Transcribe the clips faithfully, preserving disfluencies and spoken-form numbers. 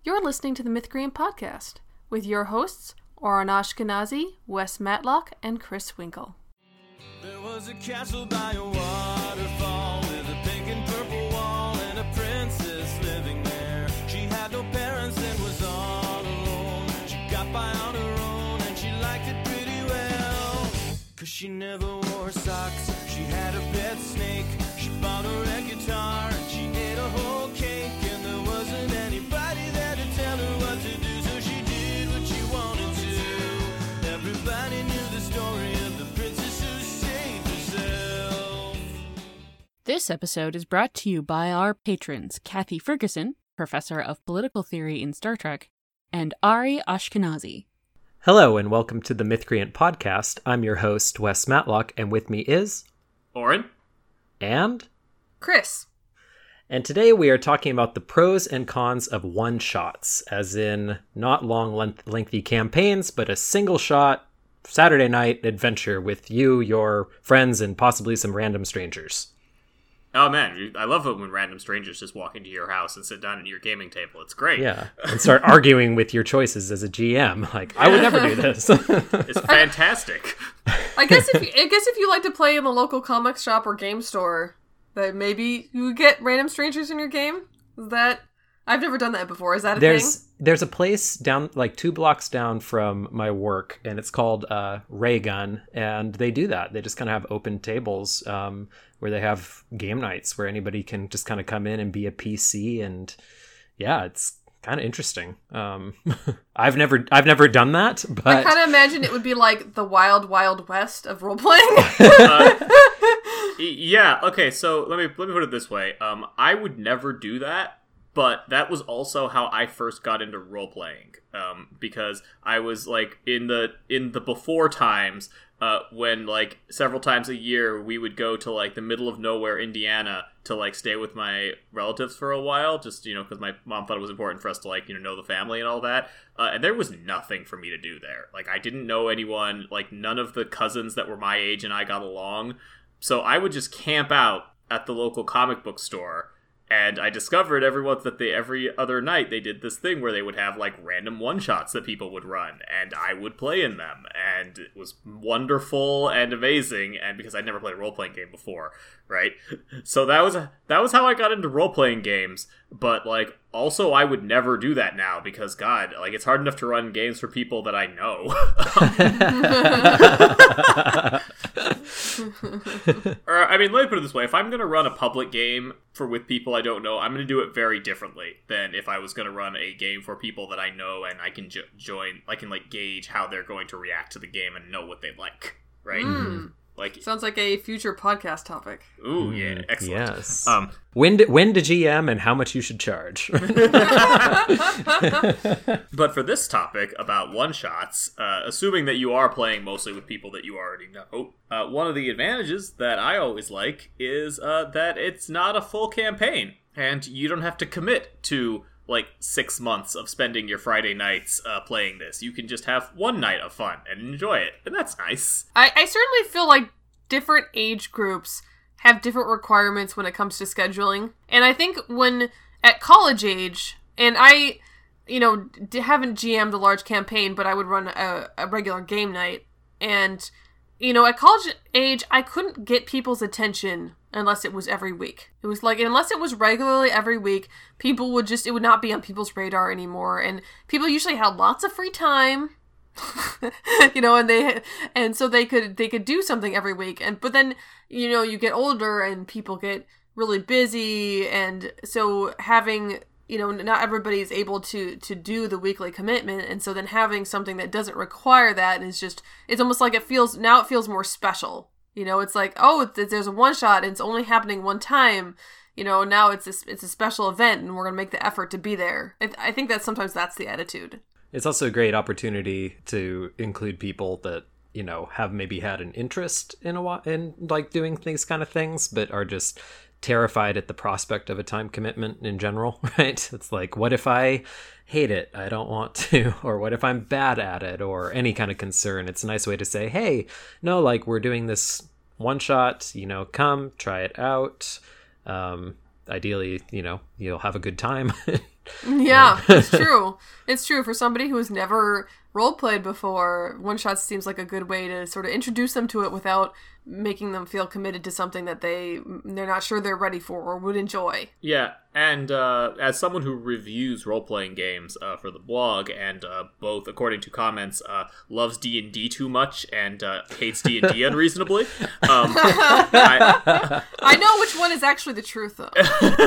You're listening to the Mythgrian Podcast with your hosts, Oren Ashkenazi, Wes Matlock, and Chris Winkle. There was a castle by a waterfall with a pink and purple wall and a princess living there. She had no parents and was all alone. She got by on her own and she liked it pretty well. Cause she never wore socks, she had a pet snake. She bought a red guitar and she ate a whole cake. And there wasn't anybody there to tell her what to do, so she did what she wanted to. Everybody knew the story of the princess who saved herself. This episode is brought to you by our patrons, Kathy Ferguson, Professor of Political Theory in Star Trek, and Ari Ashkenazi. Hello and welcome to the Mythgrian Podcast. I'm your host, Wes Matlock, and with me is... Oren. And... Chris. And today we are talking about the pros and cons of one-shots, as in not long, length- lengthy campaigns, but a single-shot, Saturday night adventure with you, your friends, and possibly some random strangers. Oh man, I love it when random strangers just walk into your house and sit down at your gaming table. It's great. Yeah, and start arguing with your choices as a G M. Like, I would never do this. It's fantastic. I guess if you, I guess if you like to play in the local comic shop or game store, that maybe you would get random strangers in your game. Is that? I've never done that before. Is that a there's, thing? There's a place down, like two blocks down from my work, and it's called uh, Ray Gun, and they do that. They just kind of have open tables um, where they have game nights where anybody can just kind of come in and be a P C, and yeah, it's kind of interesting. Um, I've never, I've never done that, but I kind of imagine it would be like the wild, wild west of role playing. uh, yeah. Okay. So let me let me put it this way. Um, I would never do that. But that was also how I first got into role playing, um, because I was like in the in the before times uh, when like several times a year we would go to like the middle of nowhere, Indiana, to like stay with my relatives for a while, just you know because my mom thought it was important for us to like you know know the family and all that. Uh, and there was nothing for me to do there. Like I didn't know anyone. Like none of the cousins that were my age and I got along. So I would just camp out at the local comic book store. And I discovered every once that they every other night they did this thing where they would have like random one-shots that people would run, and I would play in them, and it was wonderful and amazing. And because I'd never played a role-playing game before, right? So that was that was how I got into role-playing games. But like, also I would never do that now because God, like it's hard enough to run games for people that I know. Or I mean, let me put it this way: if I'm going to run a public game for with people I don't know, I'm going to do it very differently than if I was going to run a game for people that I know and I can jo- join. I can like gauge how they're going to react to the game and know what they like. Right? Mm. Like sounds like a future podcast topic. Ooh, yeah, excellent. Yes. Um, when to, when to G M and how much you should charge. But for this topic about one-shots, uh, assuming that you are playing mostly with people that you already know, uh, one of the advantages that I always like is uh, that it's not a full campaign, and you don't have to commit to like six months of spending your Friday nights uh, playing this. You can just have one night of fun and enjoy it, and that's nice. I, I certainly feel like different age groups have different requirements when it comes to scheduling. And I think when at college age, and I, you know, d- haven't G M'd a large campaign, but I would run a, a regular game night. And, you know, at college age, I couldn't get people's attention unless it was every week. It was like, unless it was regularly every week, people would just, it would not be on people's radar anymore. And people usually had lots of free time. You know, and they and so they could they could do something every week, and but then you know you get older and people get really busy, and so having you know not everybody is able to to do the weekly commitment, and so then having something that doesn't require that is just it's almost like it feels now it feels more special. You know, it's like oh it's, there's a one shot and it's only happening one time. You know, now it's a, it's a special event and we're gonna make the effort to be there. I, th- I think that sometimes that's the attitude. It's also a great opportunity to include people that, you know, have maybe had an interest in a while, in like doing these kind of things, but are just terrified at the prospect of a time commitment in general, right? It's like, what if I hate it? I don't want to. Or what if I'm bad at it? Or any kind of concern. It's a nice way to say, hey, no, like we're doing this one shot, you know, come try it out. Um, ideally, you know, you'll have a good time. Yeah, it's true. It's true. For somebody who has never role-played before, one-shot seems like a good way to sort of introduce them to it without making them feel committed to something that they, they're not sure they're ready for or would enjoy. Yeah, and uh, as someone who reviews role-playing games uh, for the blog, and uh, both, according to comments, uh, loves D and D too much and uh, hates D and D unreasonably, um, I, I know which one is actually the truth, though.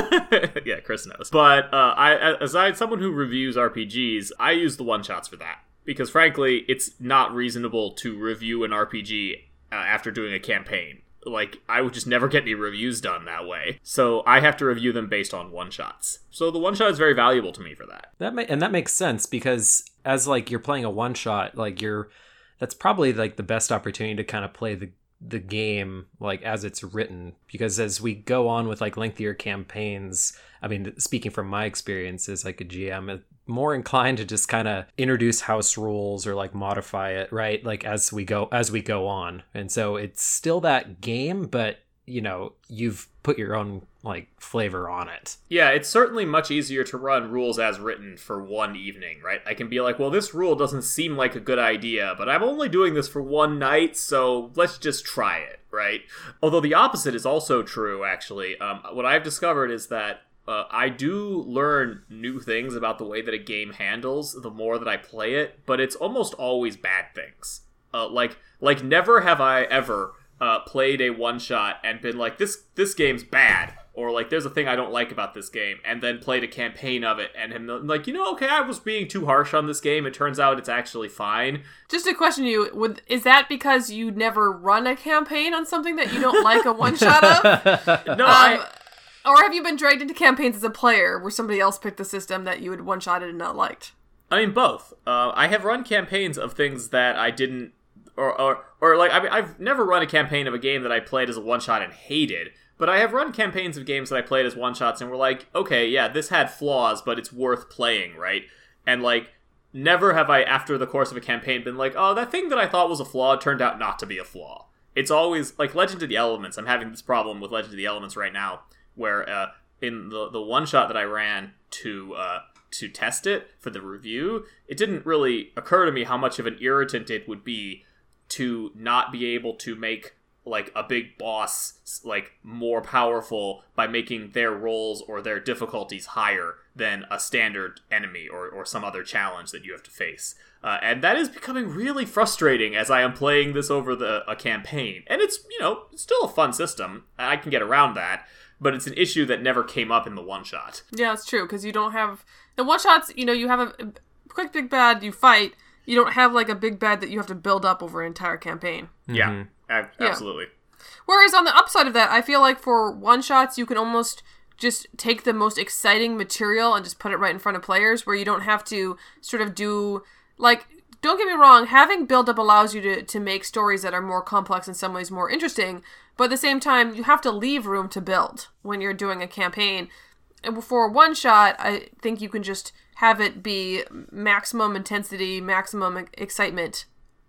yeah, Chris knows. But uh, I, as I, someone who reviews R P Gs, I use the one-shots for that. Because frankly, it's not reasonable to review an R P G uh, after doing a campaign. Like, I would just never get any reviews done that way. So I have to review them based on one-shots. So the one-shot is very valuable to me for that. That ma- and that makes sense because as like you're playing a one-shot, like you're that's probably like the best opportunity to kind of play the the game like as it's written, because as we go on with like lengthier campaigns, I mean, speaking from my experience as like a G M, I'm more inclined to just kind of introduce house rules or like modify it, right? Like as we go as we go on. And so it's still that game, but you know, you've put your own like flavor on it. Yeah, it's certainly much easier to run rules as written for one evening, right? I can be like, well, this rule doesn't seem like a good idea, but I'm only doing this for one night, so let's just try it, right? Although the opposite is also true, actually. Um, what I've discovered is that uh, I do learn new things about the way that a game handles the more that I play it, but it's almost always bad things. Uh, like, like never have I ever uh, played a one-shot and been like, this this game's bad. Or, like, there's a thing I don't like about this game, and then played a campaign of it, and him, like, you know, okay, I was being too harsh on this game. It turns out it's actually fine. Just to question you, would is that because you never run a campaign on something that you don't like a one-shot of? No, um, I... Or have you been dragged into campaigns as a player where somebody else picked the system that you had one-shotted and not liked? I mean, both. Uh, I have run campaigns of things that I didn't... Or, or, or like, I mean, I've never run a campaign of a game that I played as a one-shot and hated. But I have run campaigns of games that I played as one-shots and were like, okay, yeah, this had flaws, but it's worth playing, right? And, like, never have I, after the course of a campaign, been like, oh, that thing that I thought was a flaw turned out not to be a flaw. It's always, like, Legend of the Elements. I'm having this problem with Legend of the Elements right now, where uh, in the, the one-shot that I ran to uh, to test it for the review, it didn't really occur to me how much of an irritant it would be to not be able to make like a big boss like more powerful by making their rolls or their difficulties higher than a standard enemy or, or some other challenge that you have to face. Uh, and that is becoming really frustrating as I am playing this over the a campaign. And it's, you know, it's still a fun system. I can get around that, but it's an issue that never came up in the one-shot. Yeah, it's true, because you don't have... The one-shots, you know, you have a, a quick big bad, you fight. You don't have like a big bad that you have to build up over an entire campaign. Yeah. Mm-hmm. Ab- absolutely. Yeah. Whereas on the upside of that, I feel like for one-shots, you can almost just take the most exciting material and just put it right in front of players, where you don't have to sort of do, like, don't get me wrong, having build-up allows you to, to make stories that are more complex, in some ways more interesting, but at the same time, you have to leave room to build when you're doing a campaign. And for one-shot, I think you can just have it be maximum intensity, maximum excitement,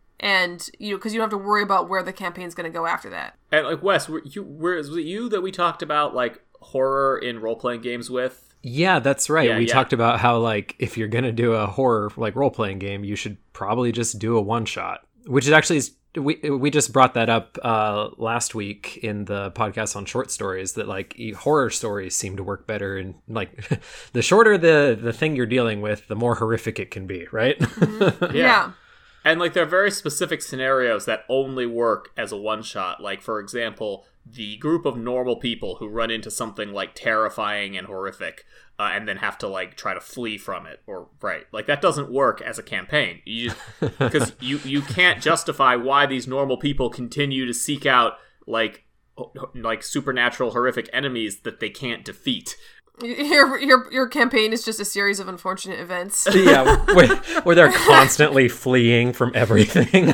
and you know, because you don't have to worry about where the campaign's going to go after that. And like Wes, were you were, was it you that we talked about like horror in role playing games with? Yeah, that's right. Yeah, we yeah. talked about how like if you're gonna do a horror like role playing game, you should probably just do a one shot. Which is actually we we just brought that up uh, last week in the podcast on short stories, that like horror stories seem to work better, and like the shorter the the thing you're dealing with, the more horrific it can be, right? Mm-hmm. Yeah. yeah. And, like, there are very specific scenarios that only work as a one-shot. Like, for example, the group of normal people who run into something, like, terrifying and horrific, uh, and then have to, like, try to flee from it. Or, right. Like, that doesn't work as a campaign. You just, because you, you can't justify why these normal people continue to seek out, like, like, supernatural horrific enemies that they can't defeat. Your your your campaign is just a series of unfortunate events. Yeah, where, where they're constantly fleeing from everything.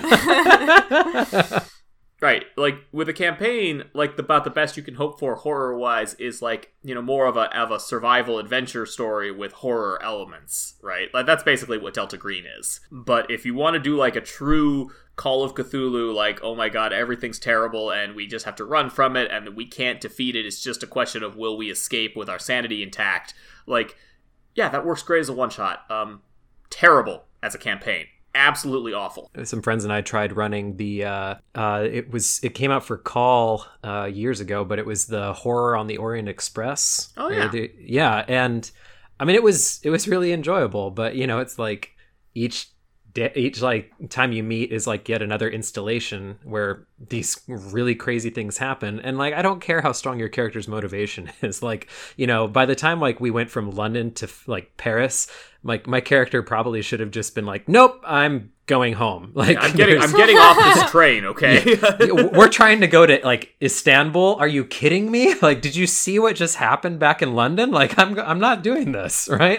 Right, like with a campaign, like about the best you can hope for horror-wise is like, you know, more of a of a survival adventure story with horror elements, right? Like that's basically what Delta Green is. But if you want to do like a true Call of Cthulhu, like, oh my god, everything's terrible and we just have to run from it and we can't defeat it, it's just a question of will we escape with our sanity intact, like yeah, that works great as a one-shot. Um, terrible as a campaign. Absolutely awful. Some friends and I tried running the uh uh it was it came out for call uh years ago, but it was the Horror on the Orient Express. Oh yeah. The, yeah, and I mean it was it was really enjoyable, but you know, it's like each each like time you meet is like yet another installation where these really crazy things happen, and like I don't care how strong your character's motivation is. Like, you know, by the time like we went from London to like Paris, like my character probably should have just been like, nope, I'm going home. Like, I'm getting I'm getting off this train, okay? We're trying to go to like Istanbul. Are you kidding me? Like, did you see what just happened back in London? Like, I'm I'm not doing this, right?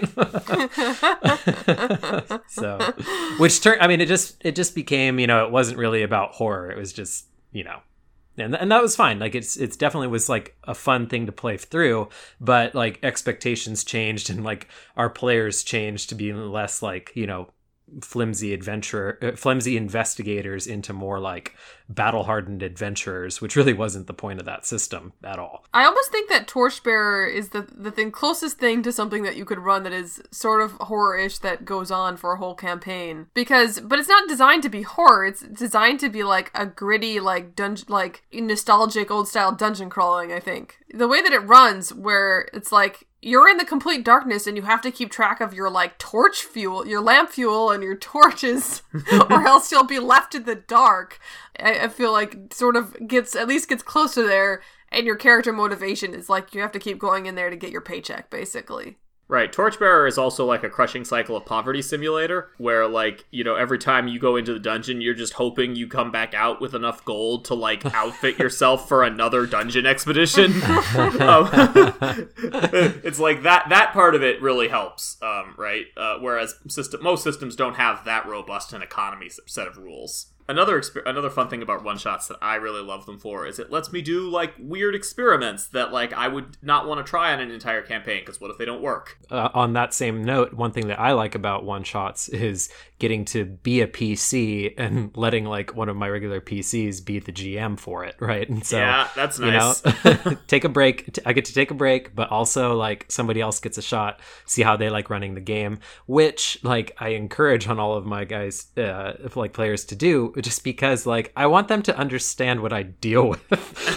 So, which turned, I mean, it just it just became, you know, it wasn't really about horror. It was just, you know, and and that was fine. Like, it's it's definitely was like a fun thing to play through, but like expectations changed and like our players changed to be less like, you know, flimsy adventurer, uh, flimsy investigators into more like battle-hardened adventurers, which really wasn't the point of that system at all. I almost think that Torchbearer is the the thing closest thing to something that you could run that is sort of horror-ish that goes on for a whole campaign. Because, but it's not designed to be horror. It's designed to be like a gritty, like dungeon, like nostalgic old-style dungeon crawling. I think the way that it runs, where it's like you're in the complete darkness and you have to keep track of your like torch fuel, your lamp fuel and your torches, or else you'll be left in the dark. I, I feel like sort of gets, at least gets close to there, and your character motivation is like you have to keep going in there to get your paycheck, basically. Right. Torchbearer is also like a crushing cycle of poverty simulator where, like, you know, every time you go into the dungeon, you're just hoping you come back out with enough gold to, like, outfit yourself for another dungeon expedition. um, it's like that that part of it really helps, um, right? Uh, whereas system, most systems don't have that robust an economy set of rules. Another exper- another fun thing about one-shots that I really love them for is it lets me do, like, weird experiments that, like, I would not want to try on an entire campaign, because what if they don't work? Uh, on that same note, one thing that I like about one-shots is getting to be a P C and letting, like, one of my regular P Cs be the G M for it, right? And so, yeah, that's nice. You know, take a break. I get to take a break, but also, like, somebody else gets a shot, see how they like running the game, which, like, I encourage on all of my guys, uh, like, players to do, just because, like, I want them to understand what I deal with.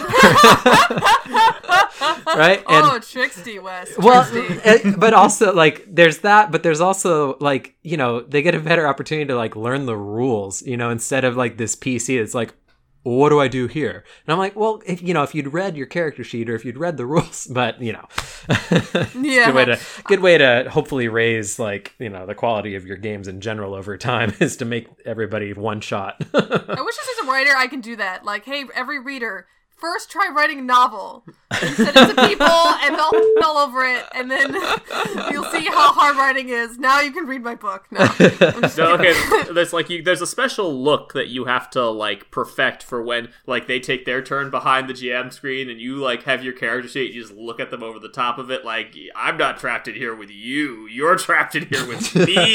Right? And, oh, Trixty, Wes. Well, Trixty. But also, like, there's that, but there's also, like, you know, they get a better opportunity to, like, learn the rules, you know, instead of, like, this P C that's like, well, what do I do here? And I'm like, well, if you know, if you'd read your character sheet or if you'd read the rules, but, you know, yeah. good way to good way to hopefully raise, like, you know, the quality of your games in general over time is to make everybody one shot. I wish as a writer I can do that. Like, hey, every reader, first try writing a novel and send it to people and they'll all over it, and then you'll see how hard writing is. Now you can read my book. No, so, okay, there's like you, there's a special look that you have to, like, perfect for when, like, they take their turn behind the G M screen and you, like, have your character sheet. You just look at them over the top of it, like, I'm not trapped in here with you. You're trapped in here with me.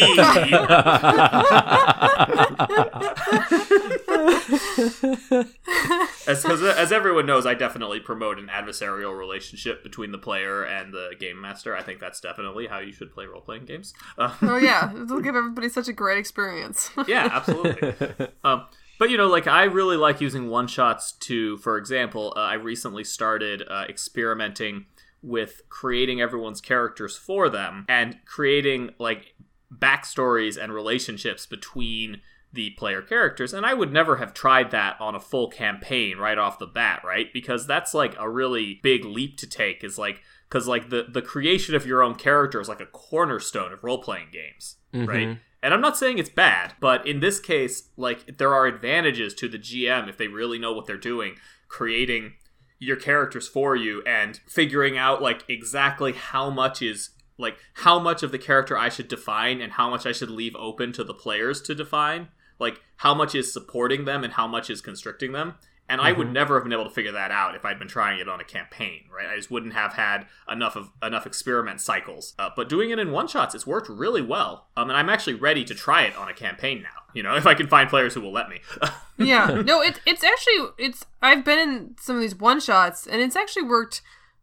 as, as as everyone knows, I definitely promote an adversarial relationship between the player and the game master. I think that's definitely how you should play role-playing games. Uh, oh yeah, it'll give everybody such a great experience. Yeah, absolutely. Um, but, you know, like, I really like using one-shots to, for example, uh, I recently started uh, experimenting with creating everyone's characters for them and creating, like, backstories and relationships between the player characters, and I would never have tried that on a full campaign right off the bat, right? Because that's, like, a really big leap to take, is, like, because, like, the, the creation of your own character is, like, a cornerstone of role-playing games, mm-hmm. right? And I'm not saying it's bad, but in this case, like, there are advantages to the G M if they really know what they're doing, creating your characters for you and figuring out, like, exactly how much is, like, how much of the character I should define and how much I should leave open to the players to define. Like, how much is supporting them and how much is constricting them. And mm-hmm. I would never have been able to figure that out if I'd been trying it on a campaign, right? I just wouldn't have had enough of enough experiment cycles. Uh, but doing it in one-shots, it's worked really well. Um, and I'm actually ready to try it on a campaign now, you know, if I can find players who will let me. Yeah. No, it, it's actually, it's, I've been in some of these one-shots, and it's actually worked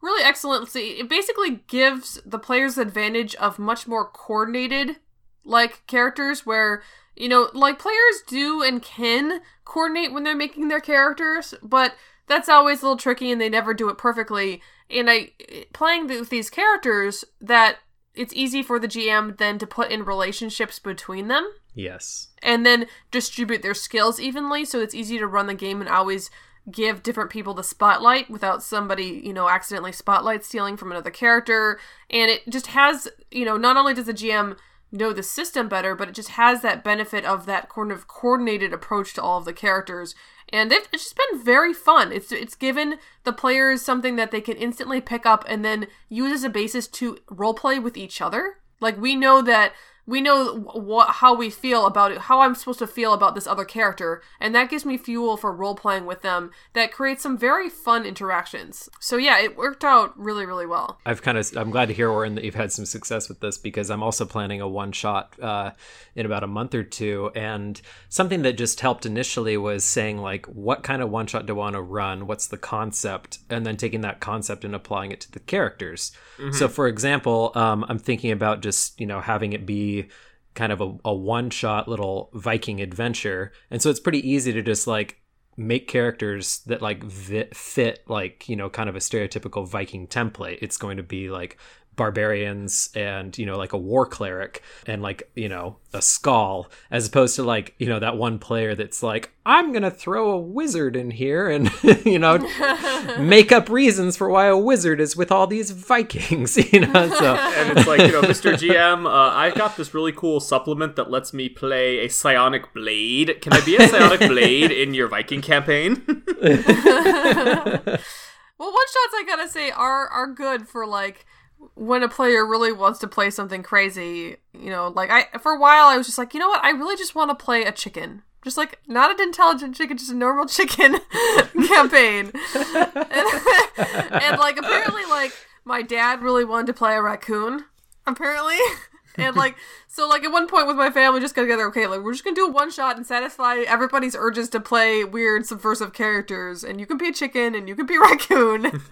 really excellent. See, it basically gives the players the advantage of much more coordinated, like, characters where, you know, like, players do and can coordinate when they're making their characters, but that's always a little tricky and they never do it perfectly. And I, playing with these characters, that it's easy for the G M then to put in relationships between them. Yes. And then distribute their skills evenly, so it's easy to run the game and always give different people the spotlight without somebody, you know, accidentally spotlight stealing from another character. And it just has, you know, not only does the G M know the system better, but it just has that benefit of that kind of coordinated approach to all of the characters. And it's just been very fun. It's it's given the players something that they can instantly pick up and then use as a basis to roleplay with each other. Like, we know that we know what how we feel about it, how I'm supposed to feel about this other character, and that gives me fuel for role-playing with them that creates some very fun interactions. So yeah, it worked out really, really well. I've kind of, I'm glad to hear, Oren, that you've had some success with this, because I'm also planning a one-shot uh, in about a month or two, and something that just helped initially was saying, like, what kind of one-shot do I want to run? What's the concept? And then taking that concept and applying it to the characters. Mm-hmm. So, for example, um, I'm thinking about just, you know, having it be kind of a, a one-shot little Viking adventure, and so it's pretty easy to just like make characters that like fit, fit like, you know, kind of a stereotypical Viking template. It's going to be like barbarians and, you know, like a war cleric and like, you know, a skull, as opposed to like, you know, that one player that's like, I'm gonna throw a wizard in here and you know, make up reasons for why a wizard is with all these Vikings, you know. So and it's like, you know, Mister G M, uh, I got this really cool supplement that lets me play a psionic blade. Can I be a psionic blade in your Viking campaign? Well, one-shots, I gotta say, are are good for like when a player really wants to play something crazy. You know, like I for a while I was just like, you know what, I really just want to play a chicken. Just like, not an intelligent chicken, just a normal chicken campaign. And, and like, apparently, like, my dad really wanted to play a raccoon, apparently. And like, so like at one point with my family, just got together, okay, like, we're just gonna do a one shot and satisfy everybody's urges to play weird subversive characters. And you can be a chicken and you can be a raccoon.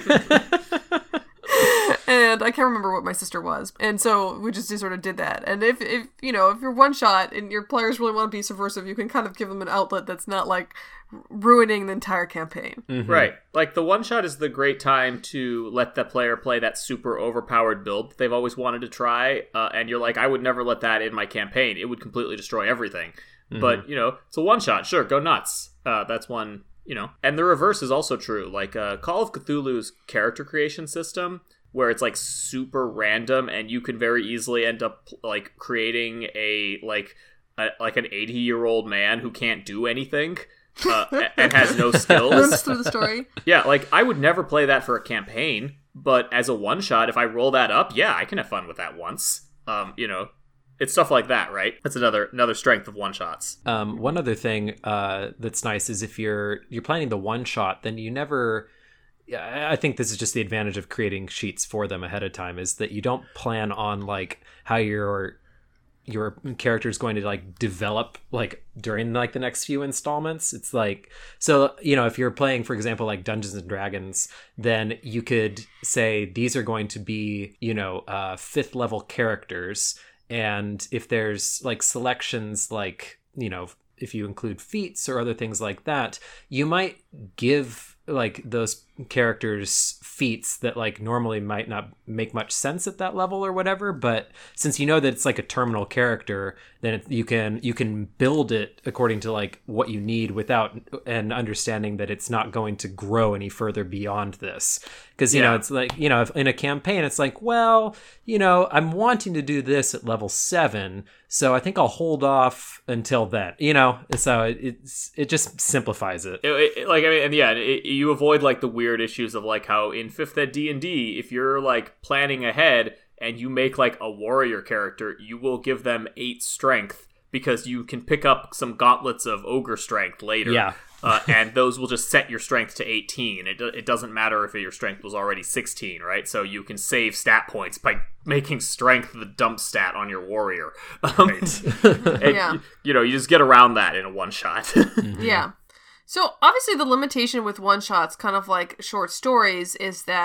And I can't remember what my sister was. And so we just, just sort of did that. And if, if, you know, if you're one shot and your players really want to be subversive, you can kind of give them an outlet that's not like ruining the entire campaign. Mm-hmm. Right. Like the one shot is the great time to let the player play that super overpowered build that they've always wanted to try. Uh, and you're like, I would never let that in my campaign. It would completely destroy everything. Mm-hmm. But, you know, it's a one shot. Sure, go nuts. Uh, that's one, you know. And the reverse is also true. Like uh, Call of Cthulhu's character creation system, where it's like super random and you can very easily end up like creating a like a, like an eighty year old man who can't do anything uh, and has no skills. Runs through the story. Yeah, like I would never play that for a campaign, but as a one shot, if I roll that up, yeah, I can have fun with that once. Um, you know, it's stuff like that, right? That's another another strength of one shots. Um, one other thing uh, that's nice is if you're you're planning the one shot, then you never. Yeah, I think this is just the advantage of creating sheets for them ahead of time, is that you don't plan on like how your your character is going to like develop like during like the next few installments. It's like, so, you know, if you're playing, for example, like Dungeons and Dragons, then you could say these are going to be, you know, uh, fifth level characters. And if there's like selections, like, you know, if you include feats or other things like that, you might give like those characters feats that like normally might not make much sense at that level or whatever, but since you know that it's like a terminal character, then it, you can you can build it according to like what you need without and understanding that it's not going to grow any further beyond this. Because, you yeah. know, it's like, you know, if in a campaign, it's like, well, you know, I'm wanting to do this at level seven, so I think I'll hold off until then, you know? So it, it's, it just simplifies it. It, it. Like, I mean, and yeah, it, you avoid like the weird issues of like how in fifth ed D and D, if you're like planning ahead and you make like a warrior character, you will give them eight strength because you can pick up some gauntlets of ogre strength later. Yeah. uh, and those will just set your strength to eighteen. It, it doesn't matter if your strength was already sixteen, right? So you can save stat points by making strength the dump stat on your warrior. Um, right. and, yeah. You know, you just get around that in a one-shot. Mm-hmm. Yeah. So obviously the limitation with one-shots, kind of like short stories, is that,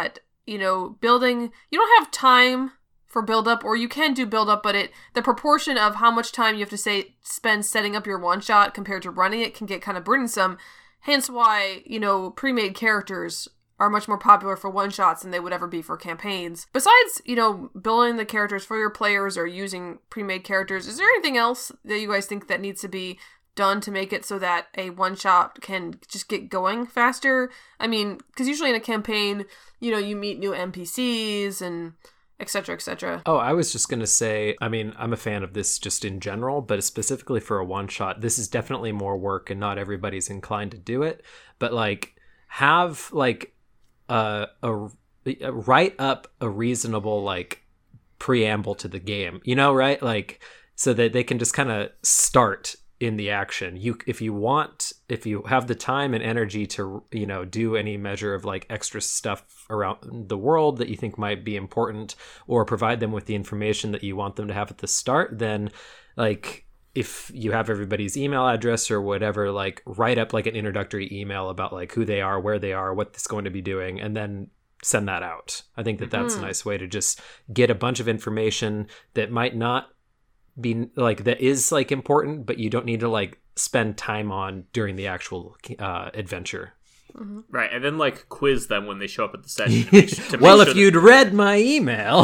you know, building, you don't have time for build up, or you can do build up, but it the proportion of how much time you have to say spend setting up your one shot compared to running it can get kind of burdensome. Hence why, you know, pre-made characters are much more popular for one shots than they would ever be for campaigns. Besides, you know, building the characters for your players or using pre-made characters, is there anything else that you guys think that needs to be done to make it so that a one shot can just get going faster? I mean, because usually in a campaign, you know, you meet new N P Cs and et cetera, et cetera. Oh, I was just going to say, I mean, I'm a fan of this just in general, but specifically for a one-shot, this is definitely more work and not everybody's inclined to do it. But, like, have, like, uh, a, a write up a reasonable, like, preamble to the game, you know, right? Like, so that they can just kind of start in the action. You, if you want, if you have the time and energy to, you know, do any measure of like extra stuff around the world that you think might be important, or provide them with the information that you want them to have at the start, then like if you have everybody's email address or whatever, like write up like an introductory email about like who they are, where they are, what it's going to be doing, and then send that out. I think that that's mm-hmm. a nice way to just get a bunch of information that might not be like that is like important, but you don't need to like spend time on during the actual uh adventure. Mm-hmm. Right, and then like quiz them when they show up at the session to make, to well make if sure you'd that... read my email.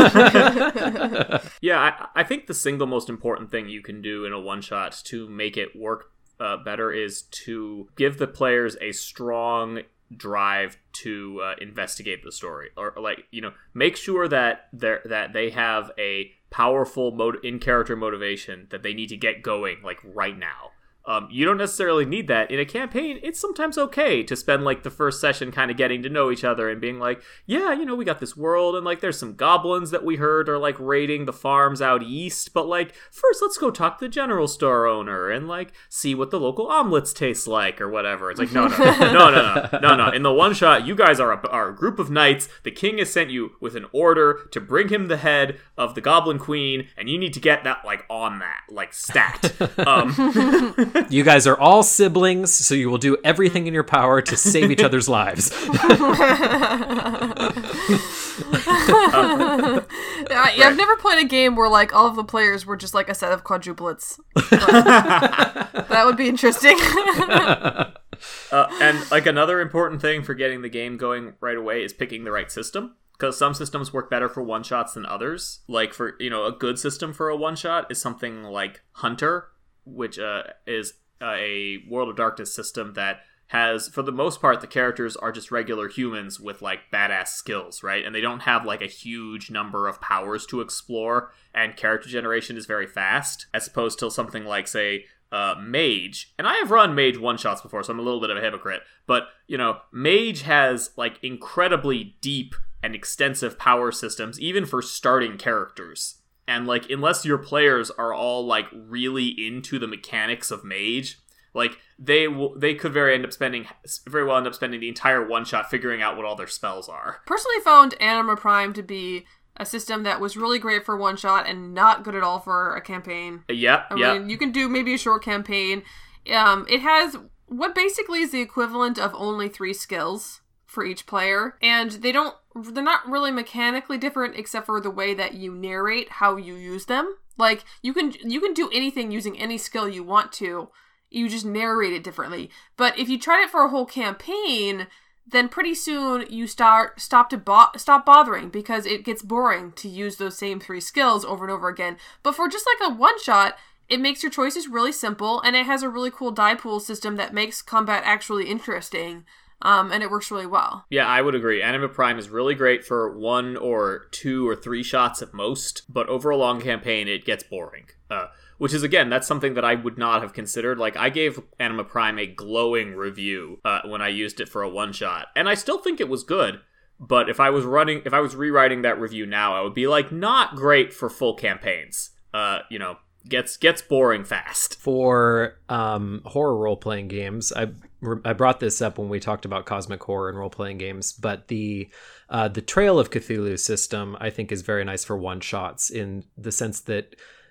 Yeah, I, I think the single most important thing you can do in a one shot to make it work uh, better is to give the players a strong drive to uh, investigate the story, or, or like, you know, make sure that they that they have a powerful mode in character motivation that they need to get going like right now. Um, you don't necessarily need that in a campaign. It's sometimes okay to spend like the first session kind of getting to know each other and being like, yeah, you know, we got this world and like there's some goblins that we heard are like raiding the farms out east, but like first let's go talk to the general store owner and like see what the local omelets taste like or whatever. It's like, no, no, no, no, no, no, no, no. In the one shot, you guys are a, are a group of knights. The king has sent you with an order to bring him the head of the goblin queen, and you need to get that like on that, like stat. Um, You guys are all siblings, so you will do everything in your power to save each other's lives. uh, yeah, I've never played a game where like all of the players were just like a set of quadruplets. That would be interesting. uh, and like another important thing for getting the game going right away is picking the right system. Because some systems work better for one-shots than others. Like for, you know, a good system for a one-shot is something like Hunter, which uh, is uh, a World of Darkness system that has, for the most part, the characters are just regular humans with, like, badass skills, right? And they don't have, like, a huge number of powers to explore, and character generation is very fast, as opposed to something like, say, uh, Mage. And I have run Mage one-shots before, so I'm a little bit of a hypocrite. But, you know, Mage has, like, incredibly deep and extensive power systems, even for starting characters. And, like, unless your players are all, like, really into the mechanics of Mage, like, they will, they could very end up spending, very well end up spending the entire one-shot figuring out what all their spells are. Personally found Anima Prime to be a system that was really great for one-shot and not good at all for a campaign. Yep, I yep. mean, you can do maybe a short campaign. Um, it has what basically is the equivalent of only three skills for each player, and they don't they're not really mechanically different except for the way that you narrate how you use them. Like, you can you can do anything using any skill you want to, you just narrate it differently. But if you tried it for a whole campaign, then pretty soon you start stop to bo- stop bothering, because it gets boring to use those same three skills over and over again. But for just like a one shot, it makes your choices really simple, and it has a really cool die pool system that makes combat actually interesting. Um, and it works really well. Yeah, I would agree. Anima Prime is really great for one or two or three shots at most, but over a long campaign, it gets boring. Uh, which is, again, that's something that I would not have considered. Like, I gave Anima Prime a glowing review uh, when I used it for a one-shot, and I still think it was good. But if I was running, if I was rewriting that review now, I would be like, not great for full campaigns. Uh, you know, gets gets boring fast. For um, horror role-playing games, I I brought this up when we talked about cosmic horror and role-playing games, but the uh, the Trail of Cthulhu system, I think, is very nice for one-shots, in the sense that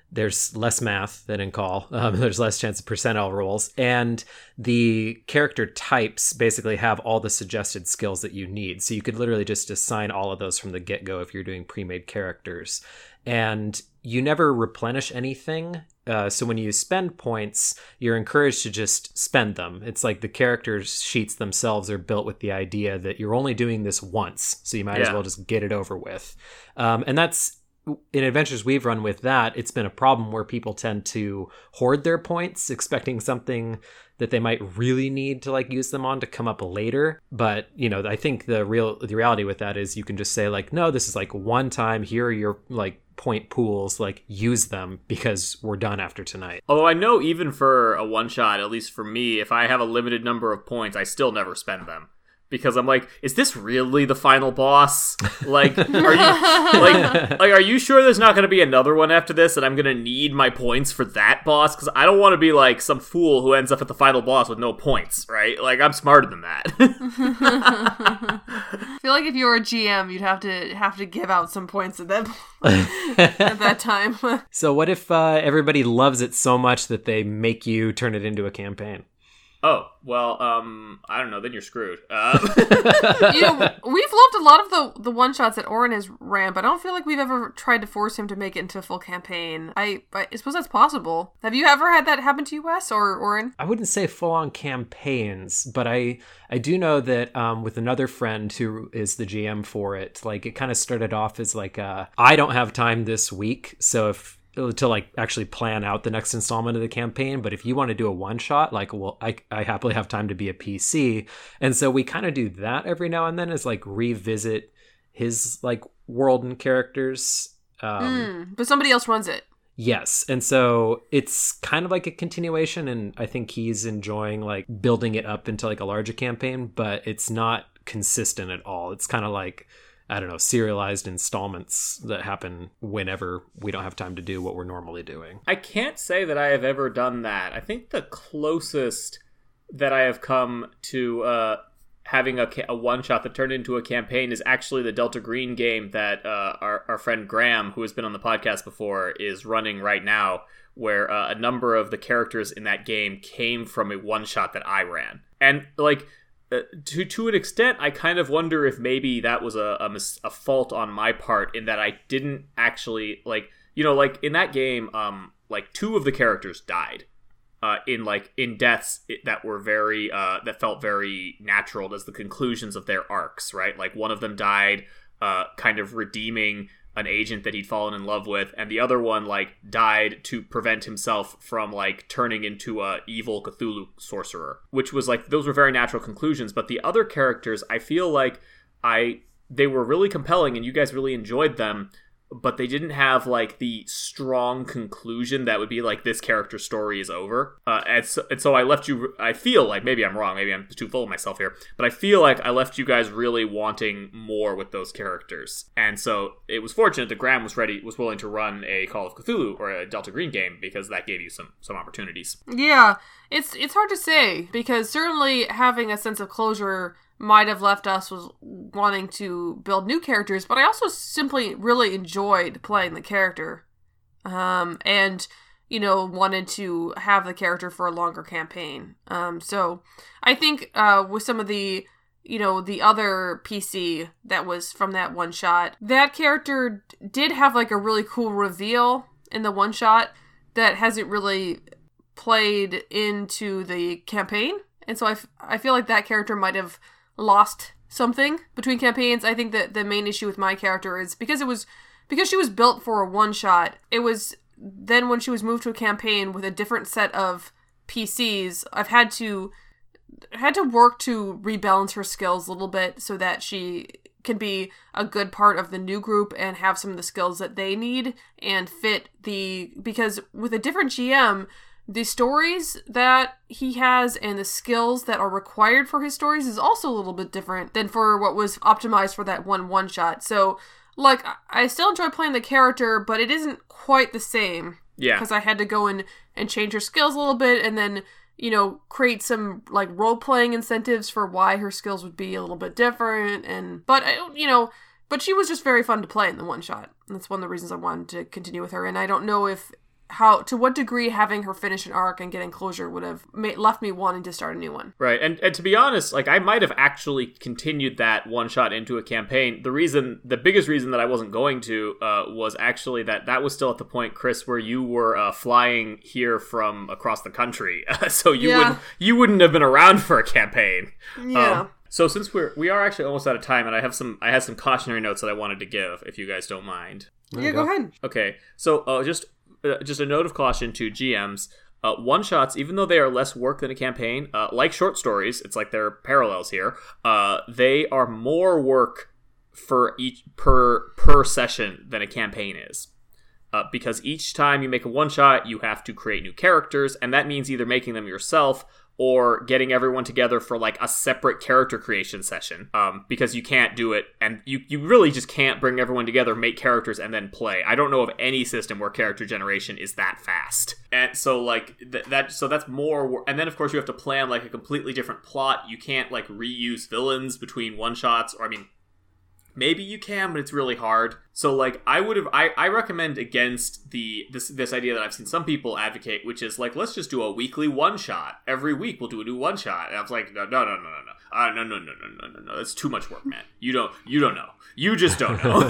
there's less math than in Call. Um, there's less chance of percentile rolls. And the character types basically have all the suggested skills that you need. So you could literally just assign all of those from the get-go if you're doing pre-made characters. And you never replenish anything. Uh, so when you spend points, you're encouraged to just spend them. It's like the characters sheets themselves are built with the idea that you're only doing this once. So you might Yeah. as well just get it over with. Um, and that's, in adventures we've run with that, it's been a problem where people tend to hoard their points, expecting something that they might really need to like use them on to come up later. But, you know, I think the real the reality with that is you can just say like, no, this is like one time, here are your like point pools, like use them because we're done after tonight. Although I know even for a one shot, at least for me, if I have a limited number of points, I still never spend them. Because I'm like, is this really the final boss? Like, are you like, like, are you sure there's not going to be another one after this, and I'm going to need my points for that boss? Because I don't want to be like some fool who ends up at the final boss with no points, right? Like, I'm smarter than that. I feel like if you were a G M, you'd have to have to give out some points at that at that time. So what if uh, everybody loves it so much that they make you turn it into a campaign? Oh, well, um, I don't know, then you're screwed. Um, You know, we've loved a lot of the the one shots that Oren has ran, but I don't feel like we've ever tried to force him to make it into a full campaign. I, I suppose that's possible. Have you ever had that happen to you, Wes or Oren? I wouldn't say full-on campaigns, but I I do know that um, with another friend who is the G M for it, like it kind of started off as like, uh, I don't have time this week, so if to like actually plan out the next installment of the campaign, but if you want to do a one shot, like, well, I, I happily have time to be a P C. And so we kind of do that every now and then, is like revisit his like world and characters. Um, Mm, but somebody else runs it. Yes. And so it's kind of like a continuation, and I think he's enjoying like building it up into like a larger campaign, but it's not consistent at all. It's kind of like, I don't know, serialized installments that happen whenever we don't have time to do what we're normally doing. I can't say that I have ever done that. I think the closest that I have come to uh, having a, ca- a one-shot that turned into a campaign is actually the Delta Green game that uh, our, our friend Graham, who has been on the podcast before, is running right now, where uh, a number of the characters in that game came from a one-shot that I ran. And, like, Uh, to to an extent, I kind of wonder if maybe that was a, a mis- a fault on my part, in that I didn't actually, like, you know, like in that game, um, like two of the characters died, uh, in like in deaths that were very uh that felt very natural as the conclusions of their arcs, right? Like one of them died, uh, kind of redeeming an agent that he'd fallen in love with, and the other one like died to prevent himself from like turning into a evil Cthulhu sorcerer, which was like, those were very natural conclusions. But the other characters, I feel like I they were really compelling and you guys really enjoyed them, but they didn't have like the strong conclusion that would be like, this character's story is over. Uh, and, so, and so I left you, I feel like, maybe I'm wrong, maybe I'm too full of myself here, but I feel like I left you guys really wanting more with those characters. And so it was fortunate that Graham was ready, was willing to run a Call of Cthulhu or a Delta Green game, because that gave you some, some opportunities. Yeah, it's it's hard to say, because certainly having a sense of closure might have left us was wanting to build new characters, but I also simply really enjoyed playing the character, um, and you know, wanted to have the character for a longer campaign. Um, so I think uh, with some of the, you know, the other P C that was from that one shot, that character did have like a really cool reveal in the one shot that hasn't really played into the campaign, and so I, f- I feel like that character might have lost something between campaigns. I think that the main issue with my character is because it was because she was built for a one shot, it was then when she was moved to a campaign with a different set of P Cs, I've had to had to work to rebalance her skills a little bit so that she can be a good part of the new group and have some of the skills that they need and fit the, because with a different G M, the stories that he has and the skills that are required for his stories is also a little bit different than for what was optimized for that one one-shot. So, like, I still enjoy playing the character, but it isn't quite the same. Yeah. Because I had to go in and change her skills a little bit and then, you know, create some, like, role-playing incentives for why her skills would be a little bit different. And, but, you know, but she was just very fun to play in the one-shot. That's one of the reasons I wanted to continue with her. And I don't know if how to what degree having her finish an arc and getting closure would have made, left me wanting to start a new one. Right, and and to be honest, like I might have actually continued that one shot into a campaign. The reason, the biggest reason that I wasn't going to uh, was actually that that was still at the point, Chris, where you were uh, flying here from across the country, so you Yeah. wouldn't you wouldn't have been around for a campaign. Yeah. Um, so since we're we are actually almost out of time, and I have some I have some cautionary notes that I wanted to give, if you guys don't mind. Yeah, go ahead. Okay, so uh, just uh, just a note of caution to G Ms. Uh, one-shots, even though they are less work than a campaign, uh, like short stories, it's like they're parallels here, uh, they are more work for each per per session than a campaign is. Uh, because each time you make a one-shot, you have to create new characters, and that means either making them yourself or getting everyone together for like a separate character creation session, um, because you can't do it, and you, you really just can't bring everyone together, make characters, and then play. I don't know of any system where character generation is that fast, and so like th- that. So that's more, wor- and then of course you have to plan like a completely different plot. You can't like reuse villains between one shots, or I mean, maybe you can, but it's really hard. So like I would have I, I recommend against the this this idea that I've seen some people advocate, which is like, let's just do a weekly one shot. Every week we'll do a new one shot. And I was like, no no no no no no. Uh, no no no no no no no. That's too much work, man. You don't you don't know. You just don't know.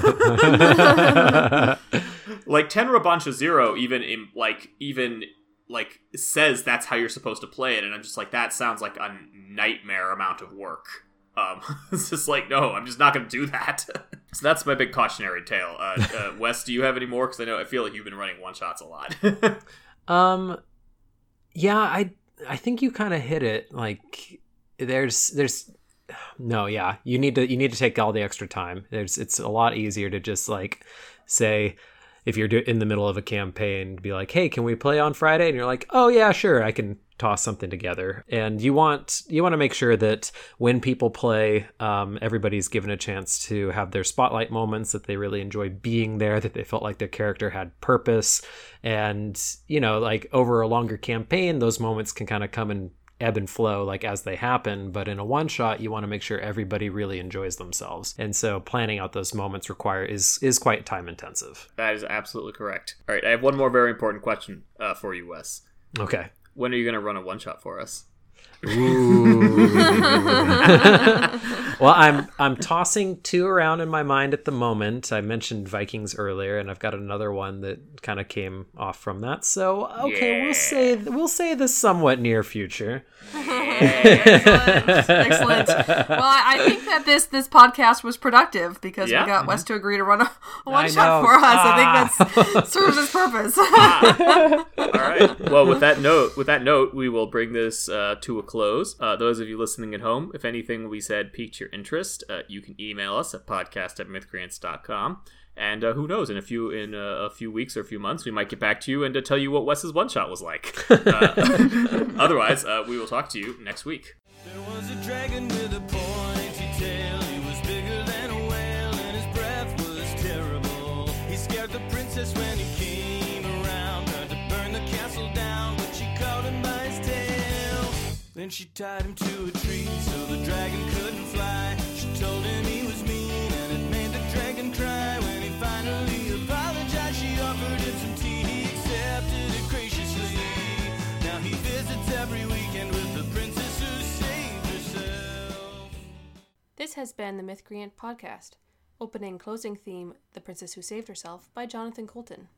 Like Tenra Bancha Zero even in like even like says that's how you're supposed to play it, and I'm just like, that sounds like a nightmare amount of work. Um, it's just like, no, I'm just not going to do that. So that's my big cautionary tale. Uh, uh, Wes, do you have any more? Because I know I feel like you've been running one shots a lot. um, yeah, I I think you kind of hit it. Like, there's there's no, yeah, you need to you need to take all the extra time. There's it's a lot easier to just like say, if you're do- in the middle of a campaign, be like, hey, can we play on Friday? And you're like, oh yeah, sure, I can toss something together. And you want you want to make sure that when people play, um, everybody's given a chance to have their spotlight moments, that they really enjoy being there, that they felt like their character had purpose. And, you know, like over a longer campaign, those moments can kind of come and ebb and flow like as they happen. But in a one shot, you want to make sure everybody really enjoys themselves. And so planning out those moments require is is quite time intensive. That is absolutely correct. All right, I have one more very important question uh, for you, Wes. Okay. When are you going to run a one shot for us? Ooh. Well, I'm I'm tossing two around in my mind at the moment. I mentioned Vikings earlier, and I've got another one that kind of came off from that. So okay, Yeah. we'll say we'll say the somewhat near future. Excellent. Excellent. Well, I I think that this this podcast was productive because Yeah. we got Wes to agree to run a, a I one shot know. for us. Ah. I think that serves its purpose. All right. Well, with that note, with that note, we will bring this uh, to a close. Uh, those of you listening at home, if anything we said piqued your interest, uh, you can email us at podcast at mythgrants dot com. And uh, who knows, in a few in uh, a few weeks or a few months, we might get back to you and to tell you what Wes's one shot was like. Uh, otherwise, uh, we will talk to you next week. There was a dragon with a pointy tail. He was bigger than a whale, and his breath was terrible. He scared the princess when he came around, tried to burn the castle down, but she caught him by his tail. Then she tied him to a tree so the dragon couldn't fly. She told him he was mean, and it made the dragon cry. When he finally apologized, she offered him some tea. He accepted it graciously. Now he visits every weekend with the princess who saved herself. This has been the Mythcreant Podcast. Opening closing theme, The Princess Who Saved Herself by Jonathan Colton.